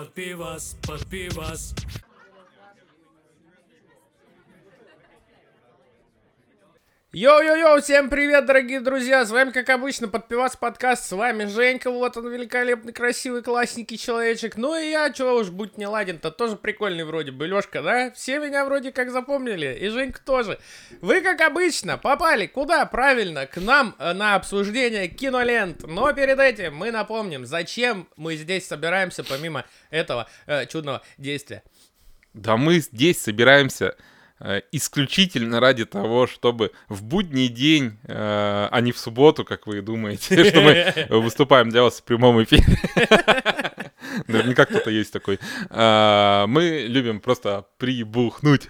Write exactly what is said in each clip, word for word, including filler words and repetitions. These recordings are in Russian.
под пивас, под пивас. Йоу-йоу-йоу, всем привет, дорогие друзья, с вами, как обычно, Подпивас подкаст, с вами Женька, вот он, великолепный, красивый, классненький человечек, ну и я, чего уж, будь не ладен-то, тоже прикольный вроде бы, Лёшка, да? Все меня вроде как запомнили, и Женька тоже. Вы, как обычно, попали куда? Правильно, к нам на обсуждение кинолент, но перед этим мы напомним, зачем мы здесь собираемся, помимо этого э, чудного действия. Да мы здесь собираемся исключительно ради того, чтобы в будний день, э, а не в субботу, как вы думаете, что мы выступаем для вас в прямом эфире. Наверняка кто-то есть такой. Мы любим просто прибухнуть.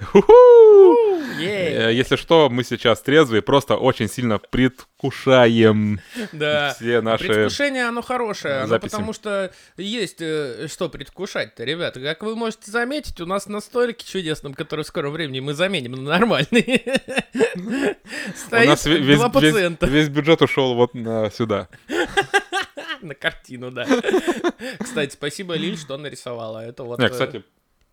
Если что, мы сейчас трезвые, просто очень сильно предвкушаем да. все наши Предвкушение, оно хорошее, оно записи. Потому что есть э, что предвкушать-то, ребята. Как вы можете заметить, у нас на столике чудесном, который в скором времени мы заменим на нормальный, стоит два пациента. Весь бюджет ушел вот сюда. На картину, да. Кстати, спасибо, Лиль, что нарисовала. Это вот... Не, кстати...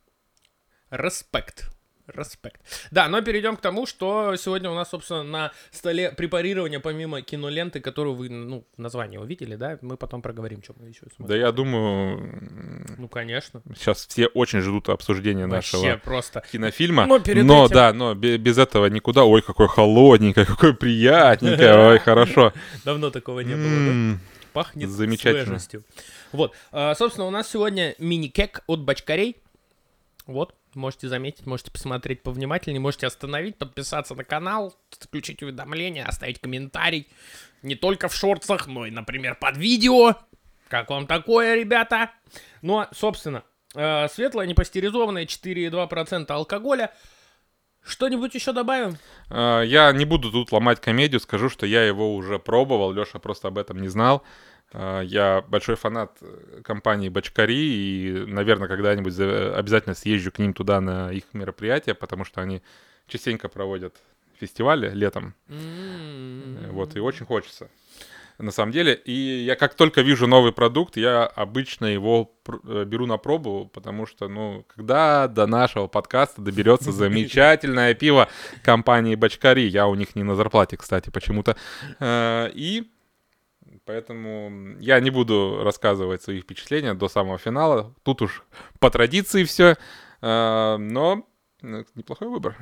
Респект. Респект. Да, но перейдем к тому, что сегодня у нас, собственно, на столе препарирования, помимо киноленты, которую вы, ну, название увидели, да, мы потом проговорим, что мы еще смотрим. Да я думаю... Ну, конечно. Сейчас все очень ждут обсуждения Вообще нашего просто. кинофильма. Но, перед но этим... да, но без этого никуда. Ой, какой холодненькое, какой приятненькое, ой, хорошо. Давно такого не было, да? Пахнет свежестью. Вот, собственно, у нас сегодня мини-кек от бочкарей. Вот. Можете заметить, можете посмотреть повнимательнее, можете остановить, подписаться на канал, включить уведомления, оставить комментарий. Не только в шортсах, но и, например, под видео. Как вам такое, ребята? Ну, а, собственно, э, светлое, непастеризованное, четыре и два процента алкоголя. Что-нибудь еще добавим? Я не буду тут ломать комедию, скажу, что я его уже пробовал, Леша просто об этом не знал. Я большой фанат компании Бочкари, и, наверное, когда-нибудь обязательно съезжу к ним туда на их мероприятия, потому что они частенько проводят фестивали летом. Mm-hmm. Вот, и очень хочется, на самом деле. И я как только вижу новый продукт, я обычно его пр- беру на пробу, потому что, ну, когда до нашего подкаста доберется замечательное пиво компании Бочкари, я у них не на зарплате, кстати, почему-то, и... Поэтому я не буду рассказывать свои впечатления до самого финала. Тут уж по традиции все. Но неплохой выбор.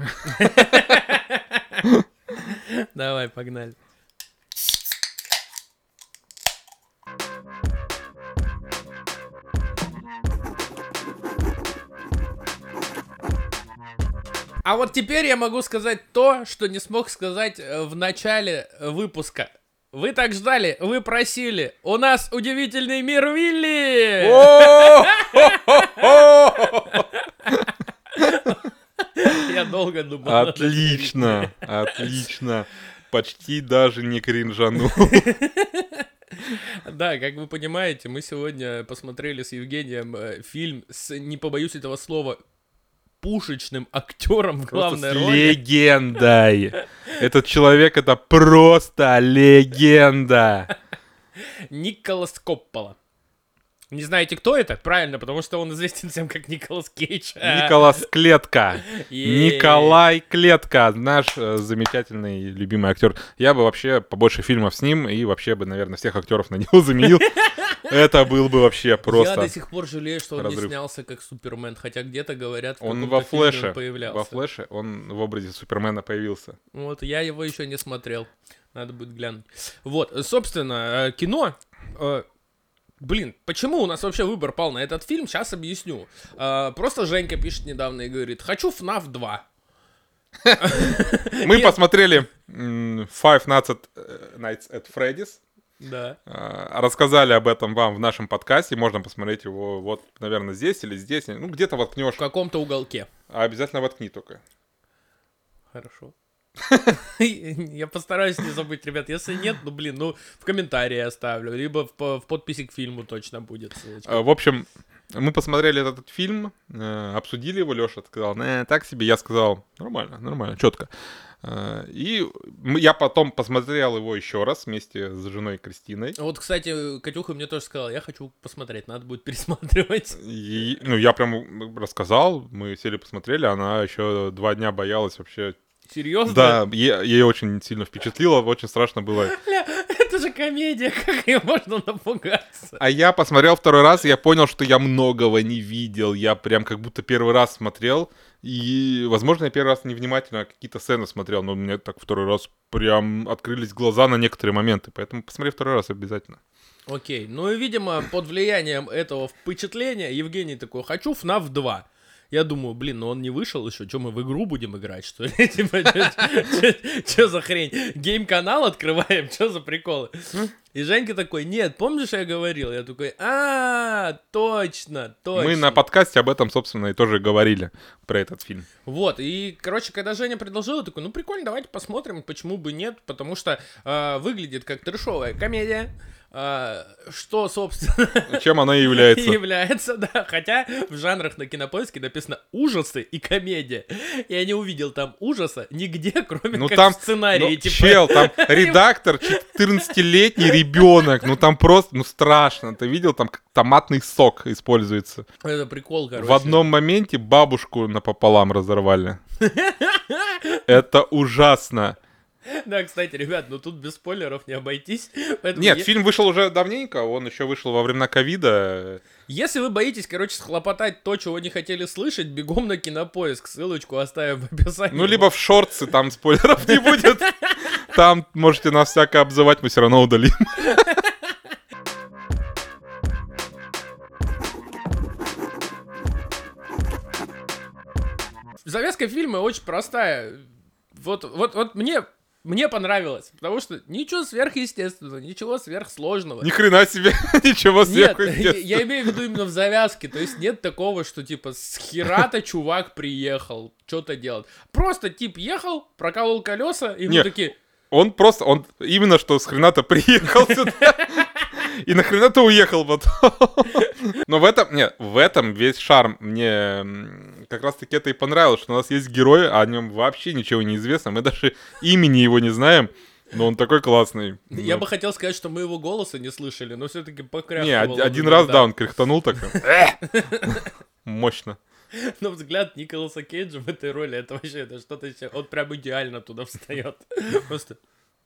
Давай, погнали. А вот теперь я могу сказать то, что не смог сказать в начале выпуска. Вы так ждали, вы просили. У нас удивительный мир Вилли! Я долго думал. Отлично, отлично. Почти даже не кринжанул. Да, как вы понимаете, мы сегодня посмотрели с Евгением фильм с, не побоюсь этого слова, пушечным актером в главной просто роли. Легендой. Этот человек — это просто легенда. Николас Коппола. Не знаете, кто это? Правильно, потому что он известен всем как Николас Кейдж. Николас Клетка. Николай Клетка, наш э, замечательный любимый актер. Я бы вообще побольше фильмов с ним и вообще бы, наверное, всех актеров на него заменил. Это был бы вообще просто. Я до сих пор жалею, что он разрыв. не снялся как Супермен, хотя где-то говорят, в он во фильме флеше, он появлялся. во флеше он в образе Супермена появился. Вот, я его еще не смотрел. Надо будет глянуть. Вот, собственно, кино... Блин, почему у нас вообще выбор пал на этот фильм? Сейчас объясню. Просто Женька пишет недавно и говорит: хочу эф эн эй эф два. Мы посмотрели Five Nights at Freddy's. Да. Рассказали об этом вам в нашем подкасте. Можно посмотреть его вот, наверное, здесь или здесь. Ну, где-то воткнешь. В каком-то уголке. А обязательно воткни только. Хорошо. Я постараюсь не забыть, ребят. Если нет, ну, блин, ну, в комментарии оставлю. Либо в, в подписи к фильму точно будет ссылочка. В общем, Мы посмотрели этот фильм, э, обсудили его, Леша сказал, э, так себе, я сказал, нормально, нормально, четко. Э, и мы, я потом посмотрел его еще раз вместе с женой Кристиной. Вот, кстати, Катюха мне тоже сказала, я хочу посмотреть, надо будет пересматривать. И, ну, я прям рассказал, мы сели посмотрели, она еще два дня боялась вообще. Серьезно? Да, е- ей очень сильно впечатлило, очень страшно было. Это же комедия, как ее можно напугаться? А я посмотрел второй раз, и я понял, что я многого не видел. Я прям как будто первый раз смотрел. И, возможно, я первый раз невнимательно какие-то сцены смотрел, но мне так второй раз прям открылись глаза на некоторые моменты. Поэтому посмотри второй раз обязательно. Окей, ну и, видимо, под влиянием этого впечатления Евгений такой, хочу эф наф два. Я думаю, блин, ну он не вышел еще, что мы в игру будем играть, что ли? Типа, что за хрень? Гейм-канал открываем, что за приколы? И Женька такой, нет, помнишь, я говорил? Я такой, а, точно, точно. Мы на подкасте об этом, собственно, и тоже говорили, про этот фильм. Вот, и, короче, когда Женя предложил, я такой, ну прикольно, давайте посмотрим, почему бы нет, потому что э, выглядит как трэшовая комедия, э, что, собственно... Чем она и является. является, да, хотя в жанрах на Кинопоиске написано ужасы и комедия. Я не увидел там ужаса нигде, кроме ну, как там, в сценарии. Ну, типа... чел, там редактор, четырнадцатилетний ребенок, ну там просто, ну страшно. Ты видел, там томатный сок используется. Это прикол, короче. В одном моменте бабушку напополам разорвали. Это ужасно. Да, кстати, ребят, ну тут без спойлеров не обойтись. Нет, я... фильм вышел уже давненько, он еще вышел во времена ковида. Если вы боитесь, короче, схлопотать то, чего не хотели слышать, бегом на Кинопоиск, ссылочку оставим в описании. Ну, либо в шортсы, там спойлеров не будет. Там можете нас всяко обзывать, мы все равно удалим. Завязка фильма очень простая. Вот, вот, вот мне... Мне понравилось, потому что ничего сверхъестественного, ничего сверхсложного. Ни хрена себе, ничего сверхъестественного. Нет, я, я имею в виду именно в завязке, то есть нет такого, что типа с хера-то чувак приехал, что-то делать. Просто тип ехал, проколол колеса, и мы такие... Он просто, он именно что с хрена-то приехал сюда. И нахрена-то уехал потом. Но в этом, нет, в этом весь шарм. Мне как раз-таки это и понравилось, что у нас есть герой, а о нем вообще ничего не известно. Мы даже имени его не знаем, но он такой классный. Я бы хотел сказать, что мы его голоса не слышали, но все-таки покряхтывал. Не, один раз, да, он кряхтанул так. Мощно. Но взгляд Николаса Кейджа в этой роли, это вообще, это что-то еще... Он прям идеально туда встает. Просто...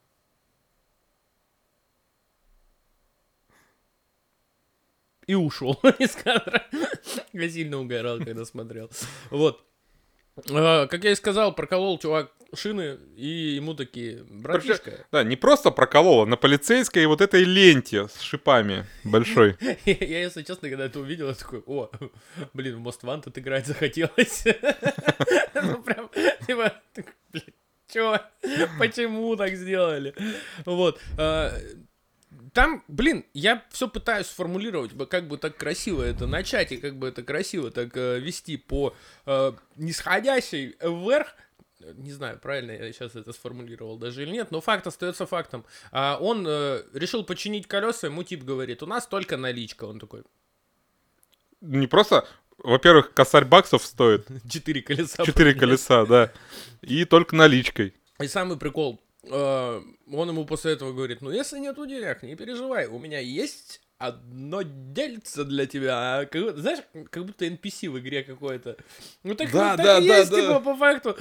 И ушел из кадра. Я сильно угорал, когда смотрел. Вот. А, как я и сказал, проколол чувак шины, и ему такие, братишка... Да, не просто проколол, а на полицейской вот этой ленте с шипами большой. Я, если честно, когда это увидел, я такой, о, блин, в Most Wanted играть захотелось. Ну, прям, типа, блин, чё? Почему так сделали? Вот. Там, блин, я все пытаюсь сформулировать, как бы так красиво это начать, и как бы это красиво так э, вести по э, нисходящей вверх. Не знаю, правильно я сейчас это сформулировал даже или нет, но факт остается фактом. А он э, решил починить колеса, ему тип говорит, у нас только наличка. Он такой... Не просто... Во-первых, косарь баксов стоит. Четыре колеса. Четыре колеса, да. И только наличкой. И самый прикол... Uh, он ему после этого говорит, ну если нету денег, не переживай, у меня есть одно дельце для тебя. Как, знаешь, как будто эн пи си в игре какой-то. Ну так, да, ну, так да, и да, есть, да. типа, по факту.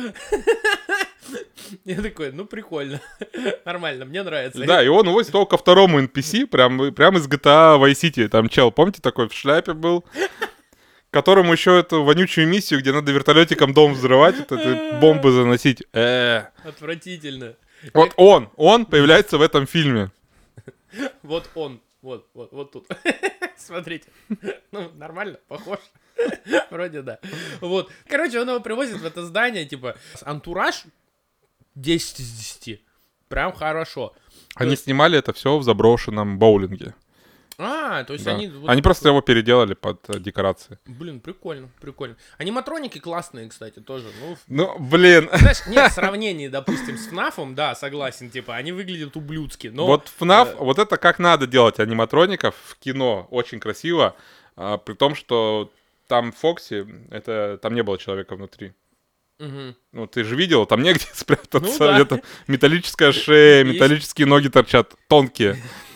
Я такой, ну прикольно, нормально, мне нравится. Да, и он увозит его ко второму эн пи си, прям, прям из джи ти эй Vice City. Там чел, помните, такой в шляпе был? Которому еще эту вонючую миссию, где надо вертолетиком дом взрывать, вот эти бомбы заносить. Э-э. Отвратительно. Вот он, он появляется в этом фильме. Вот он, вот, вот, вот тут. Смотрите. Ну, нормально, похож. Вроде да. Вот. Короче, он его привозит в это здание, типа, антураж десять из десяти. Прям хорошо. Они снимали это все в заброшенном боулинге. А, то есть Да. они... Вот, Они просто его переделали под э, декорации. Блин, прикольно, прикольно. Аниматроники классные, кстати, тоже. Ну, Ну, блин. знаешь, нет, в сравнении, допустим, с ФНАФом, да, согласен, типа, они выглядят ублюдски, но... Вот ФНАФ, э, вот это как надо делать аниматроников в кино. Очень красиво. а, при том, что там в Фоксе, это, там не было человека внутри. Мгм. Ну, ты же видел, там негде спрятаться. Ну да. Это металлическая шея, Есть. металлические ноги торчат, тонкие.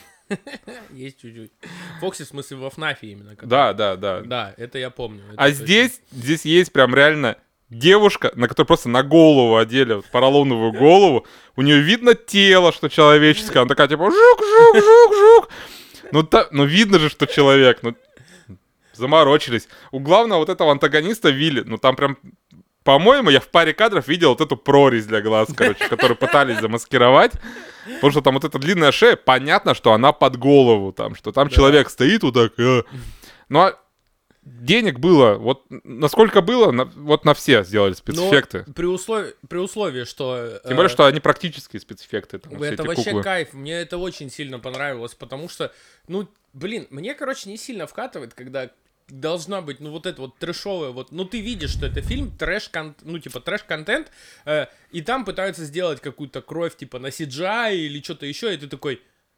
Есть чуть-чуть. Фокси, в смысле, во ФНАФе именно. как- Да, да, да. Да, это я помню. это А точно. здесь, здесь есть прям реально девушка, на которой просто на голову одели вот поролоновую голову. У нее видно тело, что человеческое. Она такая типа жук, жук, жук, жук. Ну, та, ну видно же, что человек. Ну, заморочились. У главного вот этого антагониста Вилли, ну там прям, по-моему, я в паре кадров видел вот эту прорезь для глаз, короче, которую пытались замаскировать. Потому что там вот эта длинная шея, понятно, что она под голову, там, что там Да. человек стоит вот так. э. Ну, а денег было, вот насколько было, на- вот на все сделали Но спецэффекты. при условии, при условии, что... Тем более, э, что они практические спецэффекты, там, все это эти вообще куклы. кайф. Мне это очень сильно понравилось, потому что, ну, блин, мне, короче, не сильно вкатывает, когда должна быть, ну, вот это вот трэшовое, вот, ну, ты видишь, что это фильм трэш, ну, типа, трэш-контент, э, и там пытаются сделать какую-то кровь, типа, на си джи ай или что-то еще, и ты такой,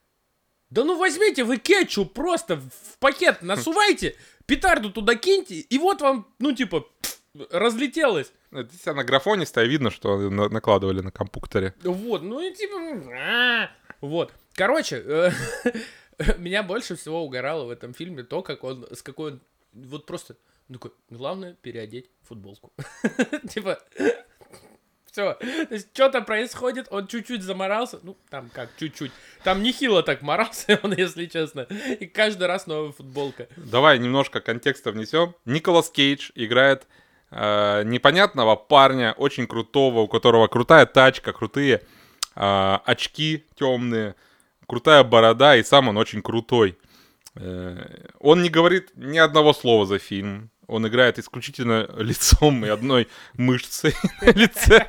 да ну возьмите вы кетчуп просто в пакет, насувайте, петарду туда киньте, и вот вам, ну, типа, пф, разлетелось. Здесь она графонистая, видно, что на- накладывали на компьютере. Вот, ну и типа... а, Вот. Короче, э, меня больше всего угорало в этом фильме то, как он, с какой он, вот просто, ну, такой, главное переодеть футболку. Типа, все, то есть что-то происходит, он чуть-чуть заморался, ну, там как, чуть-чуть, там нехило так морался он, если честно, и каждый раз новая футболка. Давай немножко контекста внесем. Николас Кейдж играет э, непонятного парня, очень крутого, у которого крутая тачка, крутые э, очки темные, крутая борода, и сам он очень крутой. Э, он не говорит ни одного слова за фильм. Он играет исключительно лицом и одной мышцей на лице.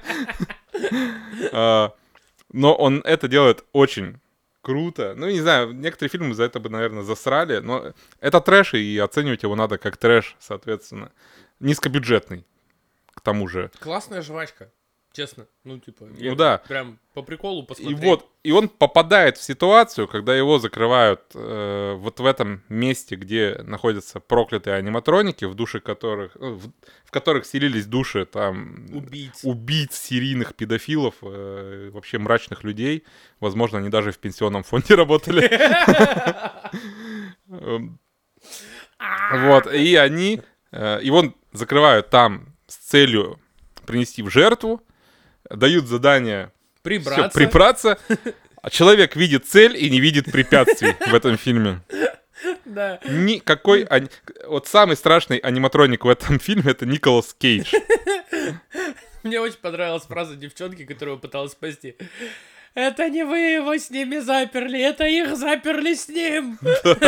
А, Но он это делает очень круто. Ну, не знаю, некоторые фильмы за это бы, наверное, засрали, но это трэш, и оценивать его надо как трэш, соответственно. Низкобюджетный, к тому же. Классная жвачка, честно, ну, типа, я Ну да. прям по приколу И посмотреть. вот, и он попадает в ситуацию, когда его закрывают э, вот в этом месте, где находятся проклятые аниматроники, в душе которых, ну, в, в которых селились души там Убийц. убийц, серийных педофилов, э, вообще мрачных людей. Возможно, они даже в пенсионном фонде работали. Эм, Вот, и они, э, его закрывают там с целью принести в жертву, дают задание всё, Прибраться. прибраться, а человек видит цель и не видит препятствий в этом фильме. Да. Никакой... ани- Вот самый страшный аниматроник в этом фильме — это Николас Кейдж. Мне очень понравилась фраза девчонки, которую пыталась спасти. Это не вы его с ними заперли, это их заперли с ним.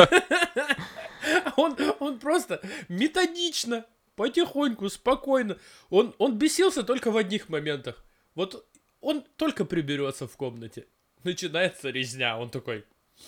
Он, он просто методично, потихоньку, спокойно. Он, он бесился только в одних моментах. Вот он только приберется в комнате. Начинается резня, он такой...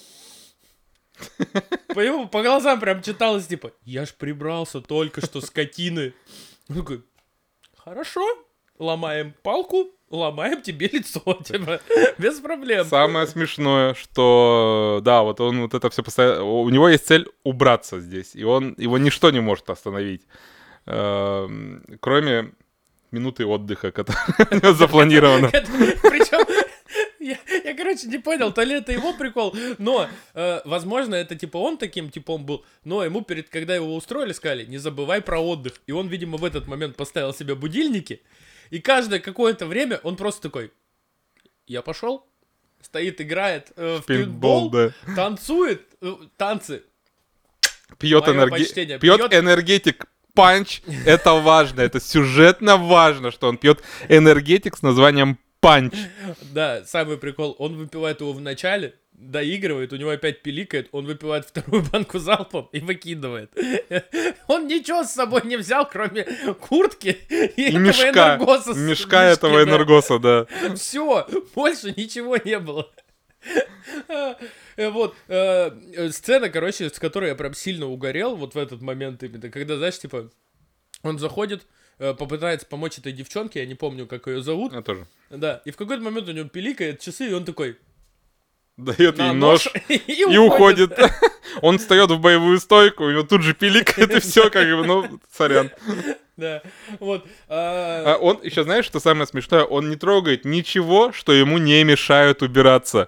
По его, по глазам прям читалось, типа, я ж прибрался только что, скотины. Он такой, хорошо, ломаем палку, ломаем тебе лицо, типа, без проблем. Самое смешное, что, да, вот он вот это все постоянно... У него есть цель убраться здесь, и он его ничто не может остановить, Эм, кроме минуты отдыха, которая у него запланирована. Причем, я, я, короче, не понял, то ли это его прикол, но, э, возможно, это, типа, он таким типом был, но ему перед, когда его устроили, сказали, не забывай про отдых. И он, видимо, в этот момент поставил себе будильники, и каждое какое-то время он просто такой, я пошел, стоит, играет э, в Пейнтбол, пейнтбол, да. танцует, э, танцы. Пьет, Моё энерге- почтение. пьет Пьет- энергетик панч. Это важно, это сюжетно важно, что он пьет энергетик с названием панч. Да, самый прикол, он выпивает его в начале, доигрывает, у него опять пиликает, он выпивает вторую банку залпом и выкидывает. Он ничего с собой не взял, кроме куртки и, И этого мешка, энергоса. с- мешка мешки, этого да. энергоса, да. Все, больше ничего не было. Вот, сцена, короче, с которой я прям сильно угорел, вот в этот момент именно, когда, знаешь, типа, он заходит, попытается помочь этой девчонке, я не помню, как ее зовут. Я тоже. Да, и в какой-то момент у него пиликает часы, и он такой... Дает ей нож и уходит. Он встает в боевую стойку, у него тут же пиликает, и все, как бы, ну, сорян. Да, вот. А он, еще знаешь, что самое смешное? Он не трогает ничего, что ему не мешают убираться.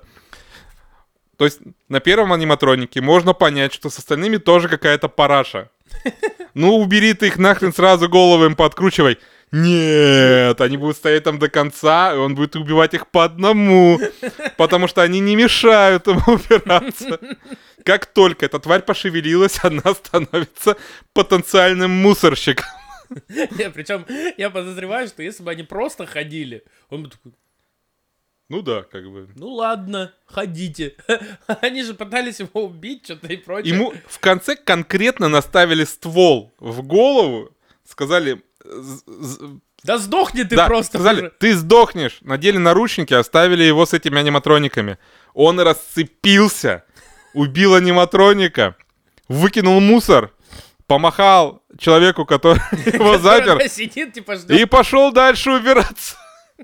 То есть на первом аниматронике можно понять, что с остальными тоже какая-то параша. Ну, убери ты их нахрен, сразу голову им подкручивай. Нет, они будут стоять там до конца, и он будет убивать их по одному, потому что они не мешают ему убираться. Как только эта тварь пошевелилась, она становится потенциальным мусорщиком. Нет, причем я подозреваю, что если бы они просто ходили, он бы такой... Ну да, как бы. Ну ладно, ходите. Они же пытались его убить, что-то и прочее. Ему в конце конкретно наставили ствол в голову, сказали... Да сдохни ты да, просто. Сказали, уже. Ты сдохнешь. Надели наручники, оставили его с этими аниматрониками. Он расцепился, убил аниматроника, выкинул мусор, помахал человеку, который его запер, и пошел дальше убираться.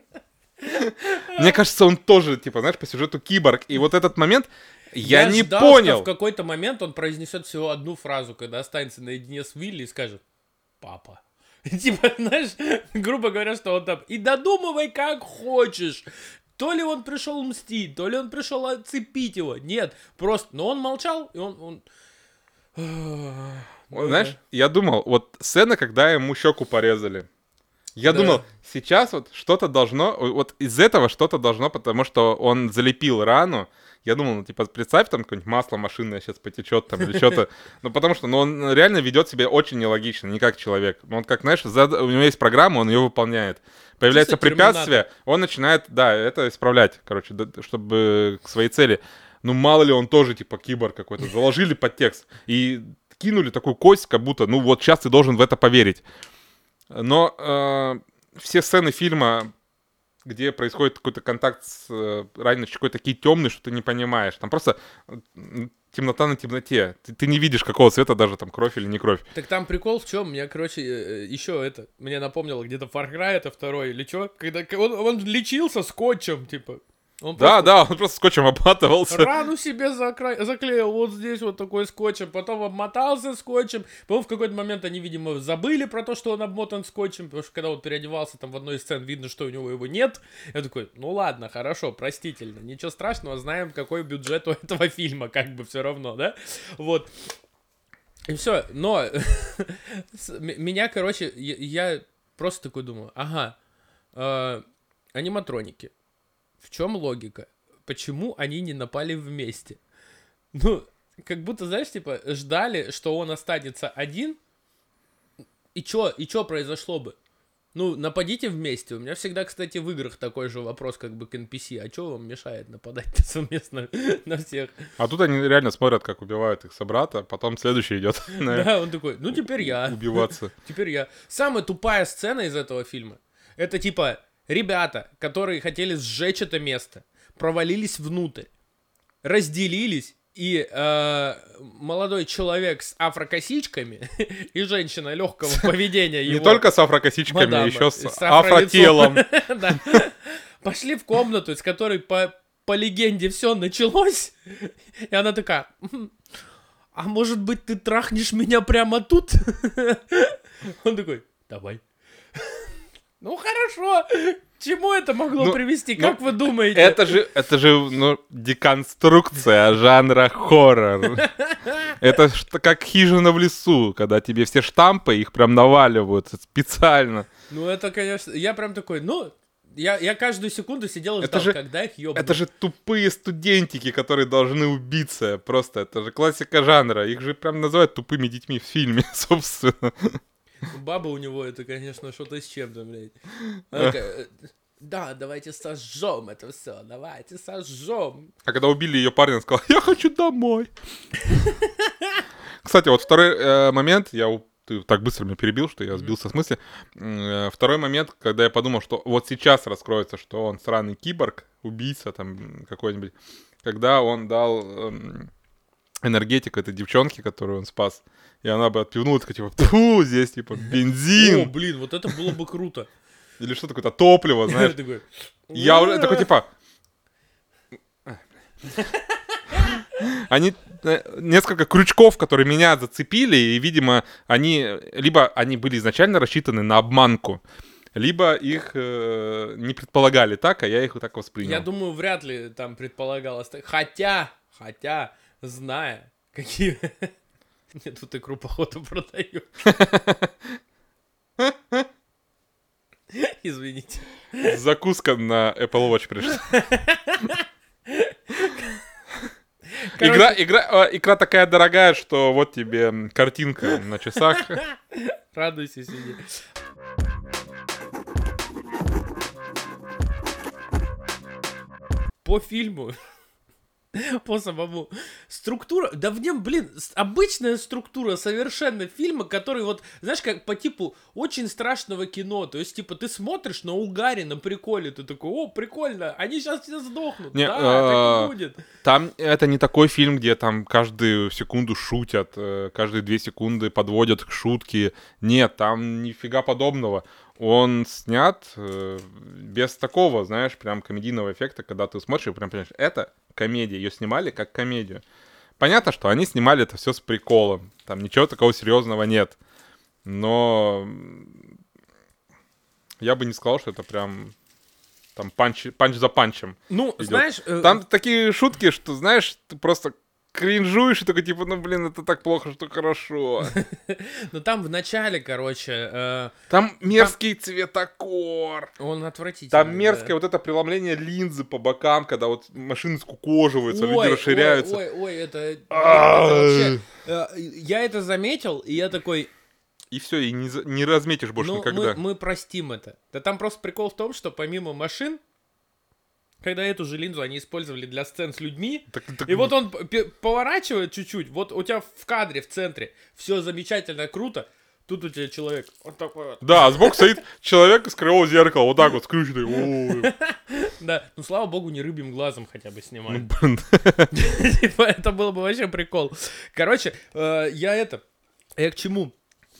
Мне кажется, он тоже, типа, знаешь, по сюжету киборг. И вот этот момент я, я не ждал, понял. Что в какой-то момент он произнесет всего одну фразу, когда останется наедине с Вилли и скажет: папа. Типа, знаешь, грубо говоря, что он там: и додумывай как хочешь. То ли он пришел мстить, то ли он пришел отцепить его. Нет, просто, но он молчал, и он... он... Вот, знаешь, я думал, вот сцена, когда ему щеку порезали. Я да. думал, сейчас вот что-то должно, вот из этого что-то должно, потому что он залепил рану. Я думал, ну, типа, представь, там какое-нибудь масло машинное сейчас потечет там или что-то. Ну, потому что, ну, он реально ведет себя очень нелогично, не как человек. Он, как, знаешь, зад... у него есть программа, он ее выполняет. Появляется Чисто препятствие, терминатор. Он начинает, да, это исправлять, короче, чтобы к своей цели. Ну, мало ли он тоже, типа, киборг какой-то. Заложили подтекст и кинули такую кость, как будто, ну, вот сейчас ты должен в это поверить. Но э, все сцены фильма, где происходит какой-то контакт с э, раненым человеком, такие темные, что ты не понимаешь. Там просто темнота на темноте. Ты, ты не видишь, какого цвета даже там кровь или не кровь. Так там прикол в чем? Меня, короче, еще это... Мне напомнило где-то Far Cry это второй или что? Когда он, он лечился скотчем, типа... Он да, просто... да, он просто скотчем обматывался. Рану себе закра... заклеил вот здесь вот такой скотчем, потом обмотался скотчем. Потом в какой-то момент они, видимо, забыли про то, что он обмотан скотчем, потому что когда он переодевался, там в одной из сцен видно, что у него его нет. Я такой, ну ладно, хорошо, простительно, ничего страшного, знаем, какой бюджет у этого фильма, как бы все равно, да? Вот. И все, но меня, короче, я просто такой думаю, ага, аниматроники. В чем логика? Почему они не напали вместе? Ну, как будто, знаешь, типа, ждали, что он останется один, и чё, и чё произошло бы? Ну, нападите вместе. У меня всегда, кстати, в играх такой же вопрос, как бы к эн пи си. А чё вам мешает нападать совместно на всех? А тут они реально смотрят, как убивают их собрата, потом следующий идет. Да, он такой, ну теперь я. Убиваться. Теперь я. Самая тупая сцена из этого фильма, это типа... Ребята, которые хотели сжечь это место, провалились внутрь, разделились, и э, молодой человек с афрокосичками и женщина легкого поведения его... Не только с афрокосичками, мадама, еще с, с афротелом. Пошли в комнату, из которой по, по легенде все началось, и она такая: а может быть ты трахнешь меня прямо тут? Он такой: давай. Ну хорошо, к чему это могло ну, привести, как ну, вы думаете? Это же, это же, ну, деконструкция жанра хоррор. Это что, как «Хижина в лесу», когда тебе все штампы, их прям наваливают специально. Ну это, конечно, я прям такой, ну, я, я каждую секунду сидел и ждал, же, когда их ёбнут. Это же тупые студентики, которые должны убиться, просто, это же классика жанра. Их же прям называют тупыми детьми в фильме, собственно. Баба у него, это, конечно, что-то с чем-то, блядь. Такая: да, давайте сожжем это все, давайте сожжем. А когда убили ее парня, он сказал: я хочу домой. Кстати, вот второй э, момент, я ты так быстро меня перебил, что я сбился с мысли. Э, второй момент, когда я подумал, что вот сейчас раскроется, что он сраный киборг, убийца там какой-нибудь. когда он дал эм, энергетик этой девчонке, которую он спас. И она бы отпивнула, такая, типа, фу, здесь, типа, бензин. О, блин, вот это было бы круто. Или что такое-то, топливо, знаешь. Я уже такой, типа... Они несколько крючков, которые меня зацепили, и, видимо, они либо они были изначально рассчитаны на обманку, либо их э, не предполагали так, а я их вот так воспринял. Я думаю, вряд ли там предполагалось так. Хотя, хотя, зная, какие... Нет, тут икру, походу, продаю. Извините. Закуска на Apple Watch пришла. Короче... Игра, игра, э, икра такая дорогая, что вот тебе картинка на часах. Радуйся, сиди. По фильму, по самому, структура, да в нем, блин, обычная структура совершенно фильма, который вот, знаешь, как по типу очень страшного кино, то есть, типа, ты смотришь на угаре, на приколе, ты такой, о, прикольно, они сейчас все сдохнут, не, да, э, так и будет. Там это не такой фильм, где там каждую секунду шутят, каждые две секунды подводят к шутке, нет, там нифига подобного. Он снят э, без такого, знаешь, прям комедийного эффекта, когда ты смотришь и прям понимаешь, это комедия, ее снимали как комедию. Понятно, что они снимали это все с приколом, там ничего такого серьезного нет, но я бы не сказал, что это прям там панч, панч за панчем. Ну, идет. знаешь... Э... Там такие шутки, что, знаешь, ты просто... кринжуешь и такой, типа, ну, блин, это так плохо, что хорошо. Ну, там в начале, короче... э, Там мерзкий там... цветокор. Он отвратительный. Там мерзкое да. вот это преломление линзы по бокам, когда вот машины скукоживаются, ой, люди расширяются. Ой, ой, ой, это... это вообще... э, Я это заметил, и я такой... И все, и не, не разметишь больше ну, никогда. Мы, мы простим это. Да там просто прикол в том, что помимо машин, когда эту же линзу они использовали для сцен с людьми, так, так... и вот он п- поворачивает чуть-чуть, вот у тебя в кадре, в центре, все замечательно, круто, тут у тебя человек, вот такой вот. Да, а сбоку стоит человек из кривого зеркала, вот так вот скрюченный. Да, ну слава богу, не рыбьим глазом хотя бы снимали. Ну, типа, это было бы вообще прикол. Короче, я это, я к чему?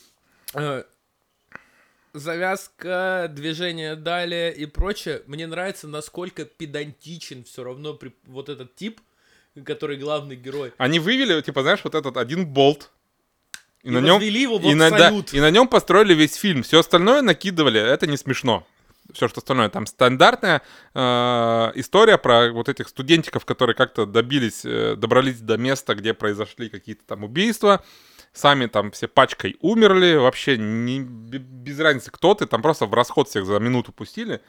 Завязка, движение далее и прочее. Мне нравится, насколько педантичен все равно при... вот этот тип, который главный герой. Они вывели, типа, знаешь, вот этот один болт. И, и на нем его в и на, да, абсолют. И на нем построили весь фильм. Все остальное накидывали, это не смешно. Все, что остальное. Там стандартная э, история про вот этих студентиков, которые как-то добились, э, добрались до места, где произошли какие-то там убийства. Сами там все пачкой умерли, вообще не, без разницы, кто ты, там просто в расход всех за минуту пустили.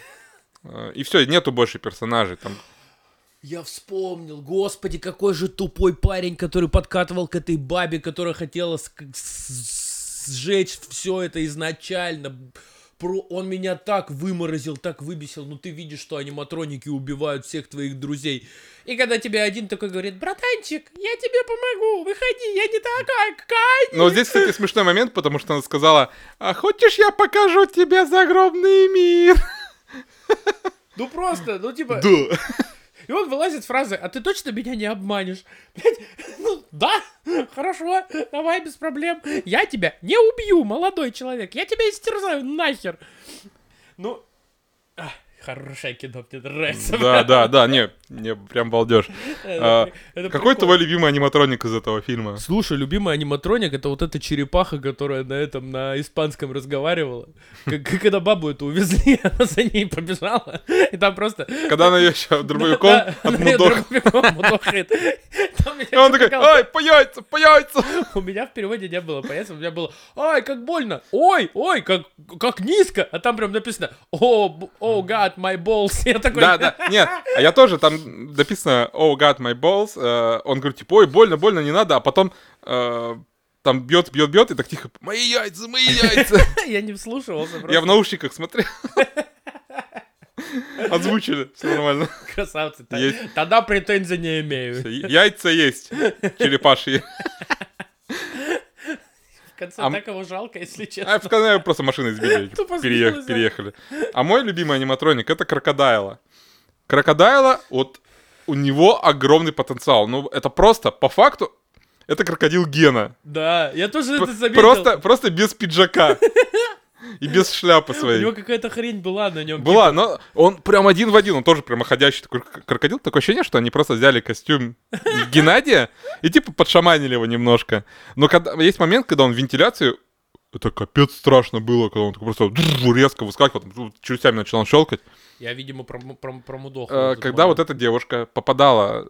И все, нету больше персонажей. Там... Я вспомнил, господи, какой же тупой парень, который подкатывал к этой бабе, которая хотела с- с- сжечь все это изначально. Про... Он меня так выморозил, так выбесил. Ну ты видишь, что аниматроники убивают всех твоих друзей. И когда тебе один такой говорит: братанчик, я тебе помогу, выходи, я не такая, какая. Но здесь, кстати, смешной момент, потому что она сказала: а хочешь, я покажу тебе загробный мир? Ну просто, ну типа... Да. И он вылазит с фразы: а ты точно меня не обманешь? Блядь, ну да, хорошо, давай, без проблем. Я тебя не убью, молодой человек, я тебя истерзаю нахер. Ну, ах, хорошее кино, мне нравится. Да, да, да, не, не прям балдеж. А, какой твой любимый аниматроник из этого фильма? Слушай, любимый аниматроник — это вот эта черепаха, которая на этом, на испанском разговаривала. Когда бабу эту увезли, она за ней побежала. И там просто... Когда она ее еще дробовиком отмудохает. И он такой: ай, по яйца, по яйца. У меня в переводе не было по яйцам, у меня было: ай, как больно, ой, ой, как, как низко. А там прям написано: о, oh god, my balls. Я такой... Да, да, нет, а я тоже, там написано oh god, my balls. Он говорит, типа, ой, больно, больно, не надо. А потом там бьет, бьет, бьет, и так тихо: мои яйца, мои яйца. Я не вслушивался просто. Я в наушниках смотрел. Озвучили, все нормально. Красавцы. Тогда претензий не имею. Яйца есть, черепашьи. В конце так его жалко, если честно. А в конце просто машины сбили, переехали. А мой любимый аниматроник — это Крокодайла. Крокодайла, вот у него огромный потенциал. Ну, это просто, по факту, это крокодил Гена. Да, я тоже это заметил. Просто, просто без пиджака. И без шляпы своей. У него какая-то хрень была на нем. Была, типа... но он прям один в один, он тоже прямоходящий такой крокодил. Такое ощущение, что они просто взяли костюм Геннадия и типа подшаманили его немножко. Но когда, есть момент, когда он в вентиляцию, это капец страшно было, когда он такой просто резко выскакивал, челюстями начинал щелкать. Я, видимо, пром- пром- промудохал. А, когда момент. Вот эта девушка попадала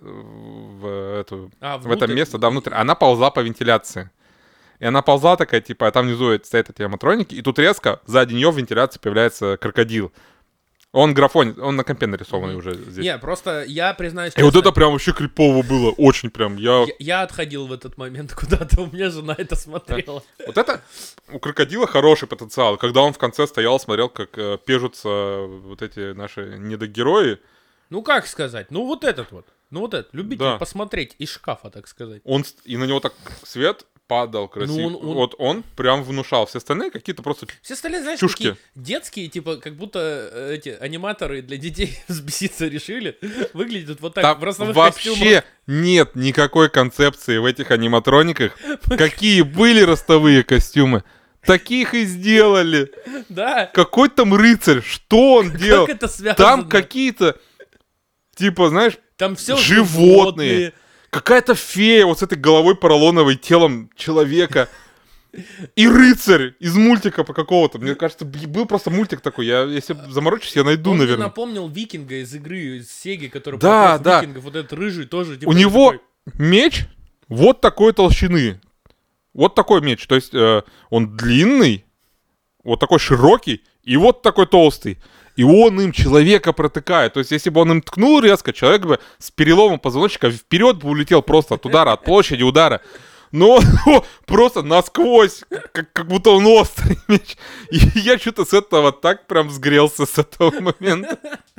в, эту, а, в это место, да, внутрь, она ползла по вентиляции. И она ползла такая, типа, а там внизу стоят эти аниматроники, и тут резко сзади нее в вентиляции появляется крокодил. Он графонит, он на компе нарисованный mm-hmm. уже здесь. Не, просто я признаюсь... И честно, вот это прям вообще крипово было, очень прям. Я... Я, я отходил в этот момент куда-то, у меня жена это смотрела. Да. Вот это у крокодила хороший потенциал. Когда он в конце стоял, смотрел, как э, пежутся вот эти наши недогерои. Ну, как сказать, ну вот этот вот. Ну вот этот, любитель да. посмотреть из шкафа, так сказать. Он, и на него так свет... падал красиво. Ну, он, он... Вот он прям внушал. Все остальные какие-то просто Все остальные, знаешь, чушки. такие детские, типа, как будто эти аниматоры для детей взбеситься решили. Выглядят вот так, там в ростовых вообще костюмах. Нет никакой концепции в этих аниматрониках. Какие были ростовые костюмы, таких и сделали. Да. Какой там рыцарь, что он делал? Как это связано? Там какие-то, типа, знаешь, там все животные. животные. Какая-то фея вот с этой головой поролоновой, телом человека. И рыцарь из мультика по какого-то. Мне кажется, был просто мультик такой. Я, если заморочусь, я найду, он наверное. Он напомнил Викинга из игры, из Сеги, который да, да. Викингов. Вот этот рыжий тоже. Типа, у него такой... меч вот такой толщины. Вот такой меч. То есть э, он длинный, вот такой широкий и вот такой толстый. И он им человека протыкает. То есть, если бы он им ткнул резко, человек бы с переломом позвоночника вперед бы улетел просто от удара, от площади удара. Но он о, просто насквозь, как, как будто он острый меч. И я что-то с этого так прям сгрелся с этого момента.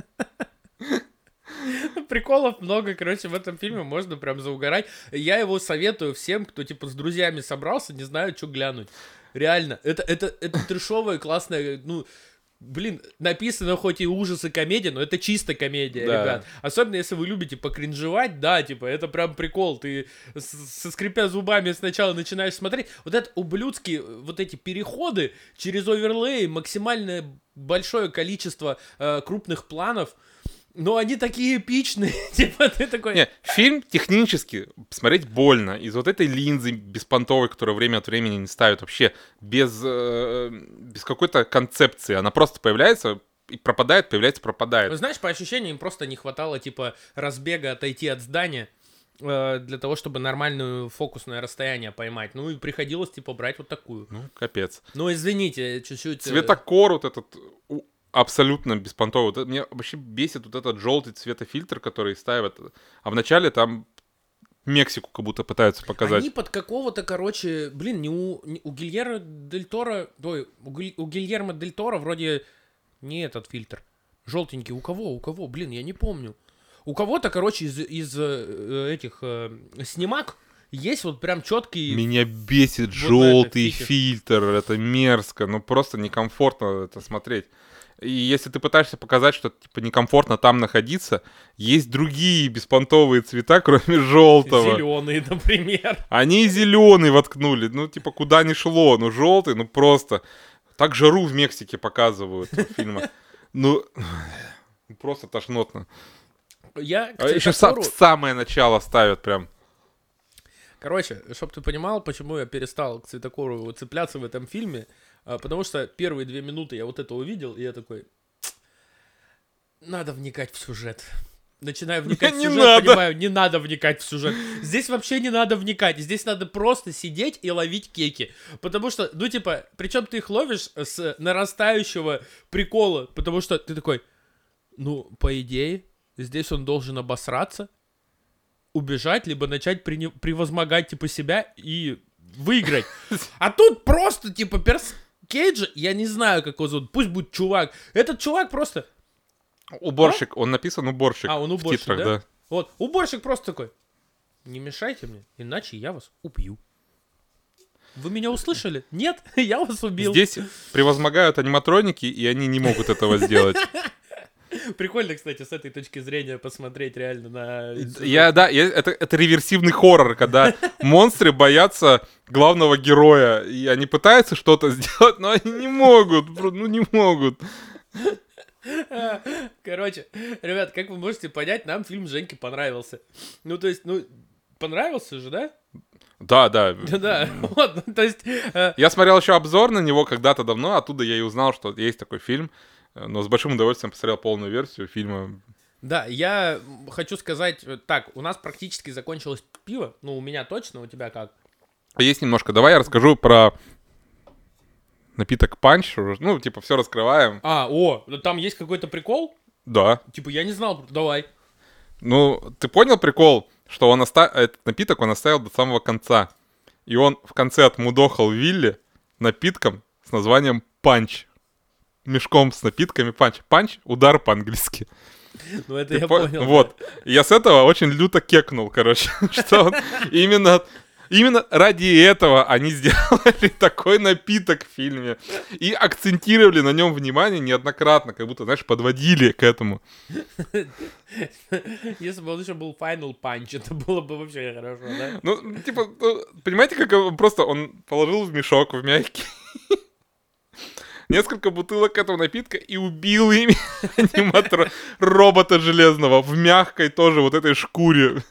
Приколов много, короче, в этом фильме можно прям заугорать. Я его советую всем, кто, типа, с друзьями собрался, не знаю, что глянуть. Реально, это, это, это трешовая, классная, ну... Блин, написано хоть и ужас и комедия, но это чисто комедия, да. Ребят. Особенно, если вы любите покринжевать, да, типа, это прям прикол. Ты со скрипя зубами сначала начинаешь смотреть. Вот это ублюдские, вот эти переходы через оверлей, максимальное большое количество э, крупных планов. Но они такие эпичные, типа ты такой... Не, фильм технически смотреть больно. Из вот этой линзы беспонтовой, которую время от времени не ставят, вообще без, э, без какой-то концепции. Она просто появляется и пропадает, появляется, пропадает. Ну, знаешь, по ощущениям, им просто не хватало, типа, разбега отойти от здания э, для того, чтобы нормальное фокусное расстояние поймать. Ну и приходилось, типа, брать вот такую. Ну, капец. Ну, извините, чуть-чуть... Цветокор вот этот... Абсолютно беспонтово. Вот меня вообще бесит вот этот желтый цветофильтр, который ставят. А вначале там Мексику как будто пытаются показать. Они под какого-то, короче, блин, не у, не, у Гильермо Дель Торо, ой, у, Гиль, у Гильермо Дель Торо вроде не этот фильтр. Желтенький. У кого? У кого? Блин, я не помню. У кого-то, короче, из, из э, этих э, снимак есть вот прям четкий... Меня бесит вот желтый фильтр. Это мерзко. Ну просто некомфортно это смотреть. И если ты пытаешься показать, что типа некомфортно там находиться, есть другие беспонтовые цвета, кроме желтого. Зеленый, например. Они и зеленый воткнули. Ну, типа, куда ни шло. Ну, желтый, ну просто. Так жару в Мексике показывают в фильмах. Ну, просто тошнотно. Я а еще цветокору... в самое начало ставят прям. Короче, чтоб ты понимал, почему я перестал к цветокору цепляться в этом фильме. Потому что первые две минуты я вот это увидел, и я такой, надо вникать в сюжет. Начинаю вникать в сюжет, надо. Понимаю, не надо вникать в сюжет. Здесь вообще не надо вникать, здесь надо просто сидеть и ловить кеки. Потому что, ну типа, причем ты их ловишь с нарастающего прикола, потому что ты такой, ну, по идее, здесь он должен обосраться, убежать, либо начать при... превозмогать, типа, себя и выиграть. А тут просто, типа, перс... Кейджа, я не знаю, как его зовут, пусть будет чувак. Этот чувак просто... Уборщик, а? Он написан уборщик. А, он уборщик, в титрах, да? да? Вот, уборщик просто такой, не мешайте мне, иначе я вас убью. Вы меня услышали? Нет, я вас убил. Здесь превозмогают аниматроники, и они не могут этого сделать. Прикольно, кстати, с этой точки зрения посмотреть реально на... Я, да, я, это, это реверсивный хоррор, когда монстры боятся главного героя, и они пытаются что-то сделать, но они не могут, ну не могут. Короче, ребят, как вы можете понять, нам фильм Женьке понравился. Ну, то есть, ну, понравился же, да? Да, да. Да, вот, то есть... Э... Я смотрел еще обзор на него когда-то давно, оттуда я и узнал, что есть такой фильм, но с большим удовольствием посмотрел полную версию фильма. Да, я хочу сказать так, у нас практически закончилось пиво, ну, у меня точно, у тебя как? Есть немножко, давай я расскажу про напиток панч, ну, типа, все раскрываем. А, о, там есть какой-то прикол? Да. Типа, я не знал, давай. Ну, ты понял прикол? Что он оста... этот напиток он оставил до самого конца. И он в конце отмудохал Вилли напитком с названием «Панч». Мешком с напитками «Панч». «Панч» — удар по-английски. Ну, это я понял. Вот. Я с этого очень люто кекнул, короче. Что он именно... Именно ради этого они сделали такой напиток в фильме. И акцентировали на нем внимание неоднократно, как будто, знаешь, подводили к этому. Если бы он еще был Final Punch, это было бы вообще хорошо, да? Ну, типа, ну, понимаете, как он просто он положил в мешок, в мягкий, несколько бутылок этого напитка и убил ими аниматора робота железного в мягкой тоже вот этой шкуре.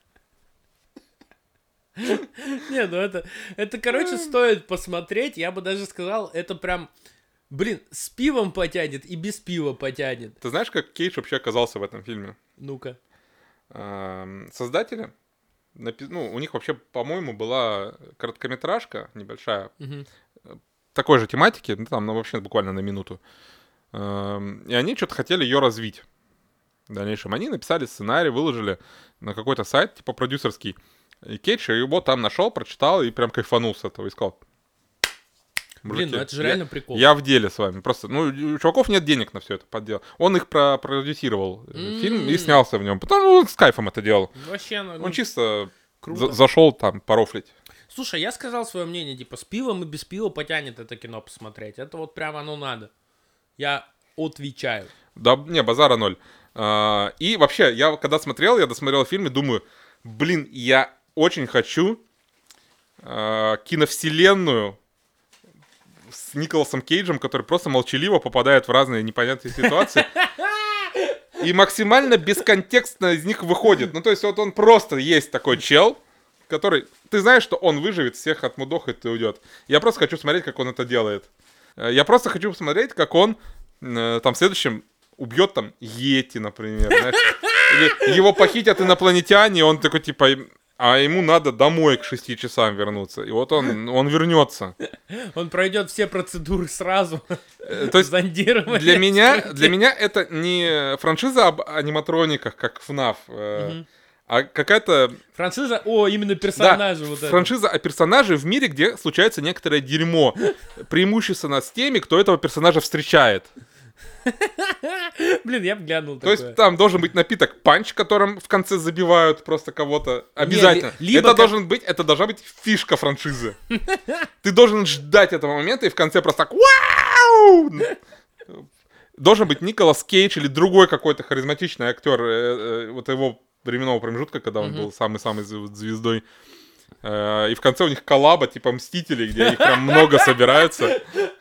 Не, ну это, это, короче, стоит посмотреть. Я бы даже сказал, это прям, блин, с пивом потянет и без пива потянет. Ты знаешь, как Кейдж вообще оказался в этом фильме? Ну-ка. Создатели, ну, у них вообще, по-моему, была короткометражка небольшая, угу. такой же тематики, ну, там, ну, вообще буквально на минуту. И они что-то хотели ее развить в дальнейшем. Они написали сценарий, выложили на какой-то сайт, типа продюсерский. И Кейдж его там нашел, прочитал и прям кайфанул с этого. И сказал: блин, ну это же реально я, прикол. Я в деле с вами. Просто, ну, у чуваков нет денег на все это подделать. Он их про- продюсировал, mm-hmm. фильм, и снялся в нем. Потому что он с кайфом это делал. Вообще, ну, он чисто за- зашел там порофлить. Слушай, я сказал свое мнение, типа, с пивом и без пива потянет это кино посмотреть. Это вот прям оно надо. Я отвечаю. Да, не, базара ноль. А, и вообще, я когда смотрел, я досмотрел фильм и думаю, блин, я очень хочу а, киновселенную с Николасом Кейджем, который просто молчаливо попадает в разные непонятные ситуации. И максимально бесконтекстно из них выходит. Ну, то есть, вот он просто есть такой чел, который... Ты знаешь, что он выживет, всех отмудохает и уйдет. Я просто хочу смотреть, как он это делает. Я просто хочу посмотреть, как он э, там в следующем убьет там Йети, например. Знаешь? Или его похитят инопланетяне, и он такой, типа... А ему надо домой к шести часам вернуться. И вот он, он вернется. Он пройдет все процедуры сразу. То есть для меня, для меня это не франшиза об аниматрониках, как эф наф, угу. а какая-то... Франшиза о именно персонаже. Да, вот франшиза это. О персонаже в мире, где случается некоторое дерьмо. Преимущественно с теми, кто этого персонажа встречает. Блин, я бы глянул такое. То есть там должен быть напиток панч, которым в конце забивают просто кого-то. Обязательно. Не, ли, это как... должен быть, это должна быть фишка франшизы. Ты должен ждать этого момента и в конце просто так вау! Должен быть Николас Кейдж или другой какой-то харизматичный актер э, э, вот его временного промежутка, когда он был самый-самый звездой. Э, и в конце у них коллаба типа Мстителей, где их прям много собираются.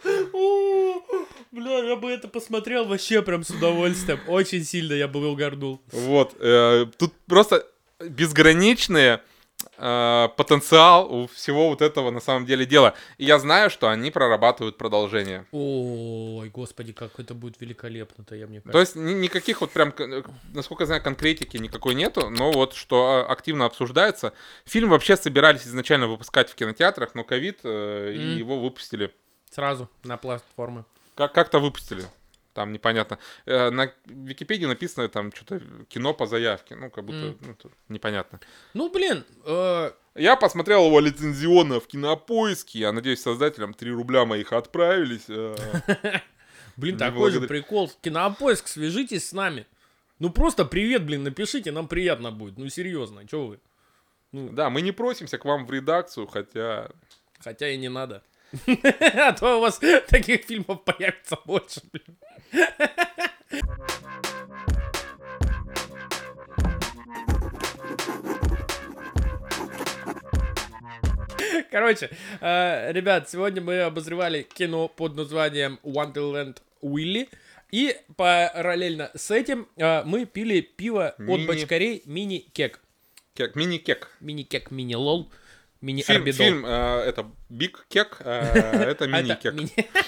Бля, я бы это посмотрел вообще прям с удовольствием. Очень сильно я бы угорнул. Вот. Э, тут просто безграничный э, потенциал у всего вот этого на самом деле дела. И я знаю, что они прорабатывают продолжение. Ой, господи, как это будет великолепно-то, я мне кажется. То есть ни- никаких вот прям, насколько я знаю, конкретики никакой нету, но вот что активно обсуждается. Фильм вообще собирались изначально выпускать в кинотеатрах, но ковид, э, mm. и его выпустили. Сразу на платформы. Как- как-то выпустили. Там непонятно. Э, на Википедии написано там что-то кино по заявке. Ну, как будто mm. ну, непонятно. Ну, блин. Э... Я посмотрел его лицензионно в Кинопоиске. Я надеюсь, создателям три рубля моих отправились. Блин, такой же прикол. Кинопоиск, свяжитесь с нами. Ну, просто привет, блин, напишите, нам приятно будет. Ну, серьезно, что вы? Да, мы не просимся к вам в редакцию, хотя... Хотя и не надо. А то у вас таких фильмов появится больше, блин. Короче, э, ребят, сегодня мы обозревали кино под названием Wonderland Willy. И параллельно с этим э, мы пили пиво Мини... от бочкарей мини-кек. Кек, мини-кек. Мини-кек, мини-лол, Фильм, мини-орбидол. фильм э, это Биг Кек, э, это мини-кек.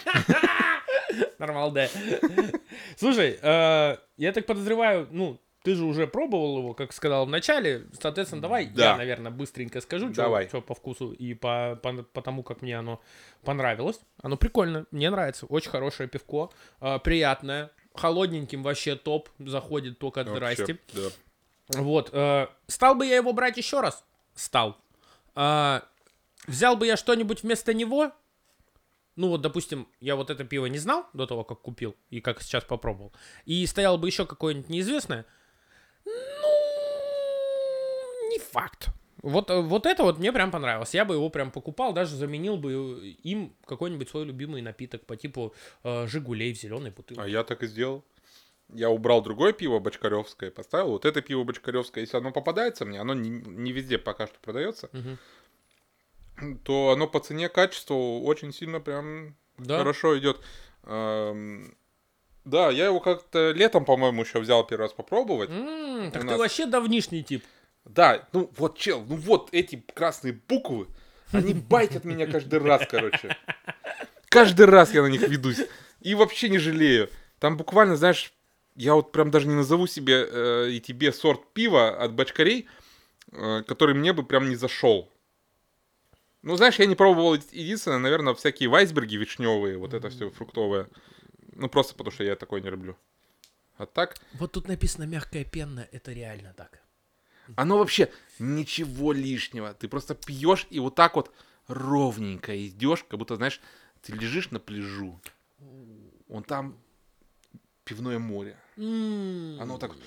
Нормал, да. Слушай, э, я так подозреваю, ну, ты же уже пробовал его, как сказал в начале. Соответственно, давай Да. я, наверное, быстренько скажу, Давай. что по вкусу и по, по, по тому, как мне оно понравилось. Оно прикольно, мне нравится. Очень хорошее пивко, э, приятное. Холодненьким вообще топ. Заходит только от Вообще, здрасте. да. Вот. Э, стал бы я его брать еще раз? Стал. Э, взял бы я что-нибудь вместо него? Ну вот, допустим, я вот это пиво не знал до того, как купил и как сейчас попробовал. И стояло бы еще какое-нибудь неизвестное. Ну, не факт. Вот, вот это вот мне прям понравилось. Я бы его прям покупал, даже заменил бы им какой-нибудь свой любимый напиток по типу э, Жигулей в зеленой бутылке. А я так и сделал. Я убрал другое пиво бочкаревское, поставил вот это пиво бочкаревское. Если оно попадается мне, оно не, не везде пока что продается, Угу. то оно по цене, качеству очень сильно прям Да? хорошо идет. Эм, Да, я его как-то летом, по-моему, еще взял первый раз попробовать. М, так У ты нас- вообще давнишний тип. Да, ну вот, чел, ну вот эти красные буквы, они байтят меня каждый раз, короче. Каждый раз я на них ведусь. И вообще не жалею. Там буквально, знаешь, я вот прям даже не назову себе э, и тебе сорт пива от бочкарей, э, который мне бы прям не зашел. Ну, знаешь, я не пробовал единственное, наверное, всякие вайсберги вишневые, вот это все фруктовое. Ну, просто потому что я такое не люблю. А так, Вот тут написано мягкая пенная, это реально так. оно вообще ничего лишнего. Ты просто пьешь и вот так вот ровненько идешь, как будто, знаешь, ты лежишь на пляжу. Вон там пивное море. М, Оно так...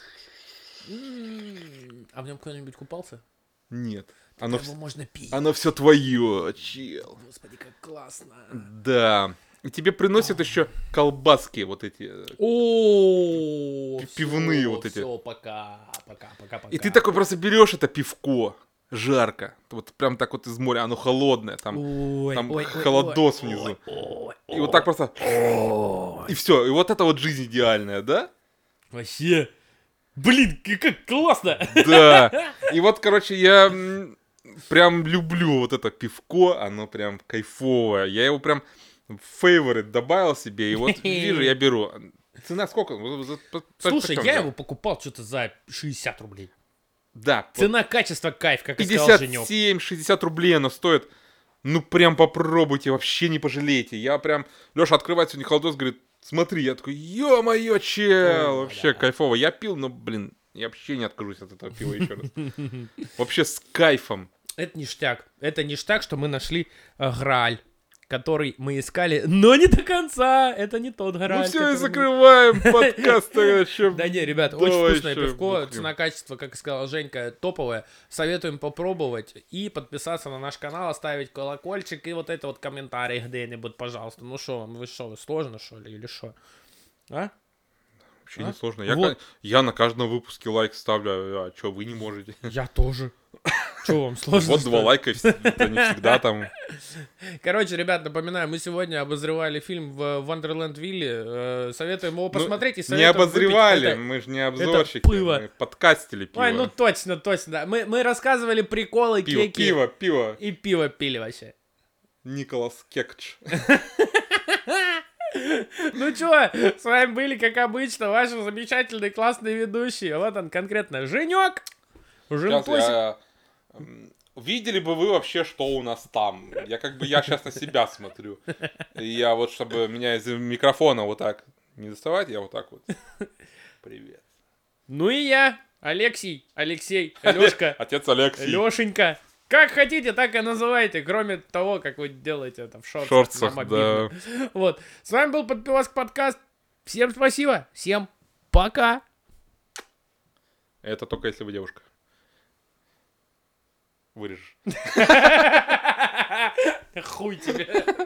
м, А в нем кто-нибудь купался? Нет. Оно, Его вс- можно пить. оно все твое, чел. Господи, как классно. Да. И тебе приносят еще колбаски вот эти. э, О, Пи- пивные вот эти. Все, пока, пока, пока, пока. И ты такой просто берешь это пивко. Жарко. Вот прям так вот из моря. Оно холодное. Там, Ой, там ой, ой, холодос ой, внизу. ой, И вот так просто... ой. И все. И вот это вот жизнь идеальная, да? Вообще. Блин, к- как классно. Да. И вот, короче, я м, прям люблю вот это пивко. Оно прям кайфовое. Я его прям в фейворит добавил себе. И вот вижу, я беру. Цена сколько? Вот за- по- Слушай, почем я взял? его покупал что-то за шестьдесят рублей. Да. вот Цена-качество кайф, как и сказал пятьдесят Женек. семь шестьдесят рублей оно стоит. Ну, прям попробуйте, вообще не пожалеете. Я прям... Леша открывает сегодня холодос, говорит, смотри. Я такой, ё-моё, чел, О, вообще да. кайфово. Я пил, но, блин, я вообще не откажусь от этого пива еще раз. Вообще с кайфом. Это ништяк. Это ништяк, что мы нашли э, Грааль, который мы искали, но не до конца. Это не тот Грааль. Ну все, и который мы- закрываем подкаст. тогда, чё. Да не, ребят, очень Давай вкусное ещё пивко, бухнем. цена-качество, как и сказала Женька, топовое. Советуем попробовать и подписаться на наш канал, оставить колокольчик и вот это вот комментарий где-нибудь, пожалуйста. Ну что вам, вы что, вы сложно что ли или что? А? Вообще А? не сложно. Я, Вот. ка- я на каждом выпуске лайк ставлю, а что вы не можете? Я тоже. Че вам сложно? Вот что два ли? лайка, это не всегда там. Короче, ребят, напоминаю, мы сегодня обозревали фильм в Wonderland Willy. Э, Советуем его посмотреть и Не советуем выпить обозревали, это- мы же не обзорщики, пиво. мы подкастили пиво. Ой, ну точно, точно. да. Мы, мы рассказывали приколы, пиво, кеки. пиво, пиво. И пиво пили вообще. Николас Кекч. Ну чё, с вами были, как обычно, ваши замечательные классные ведущие. Вот он конкретно Женек. Сейчас Женпосик. я... м, Видели бы вы вообще, что у нас там? Я как бы, я сейчас на себя смотрю. И я вот, чтобы меня из микрофона вот так не доставать, я вот так вот. Привет. Ну и я, Алексей, Алексей, Лёшка, Отец Алексей. Лёшенька. Как хотите, так и называйте, кроме того, как вы делаете это в шортах, В шортах, на да. мобильном. Вот. С вами был Подпиваск подкаст. Всем спасибо. Всем пока. Это только если вы девушка. Вырежешь. Хуй тебе.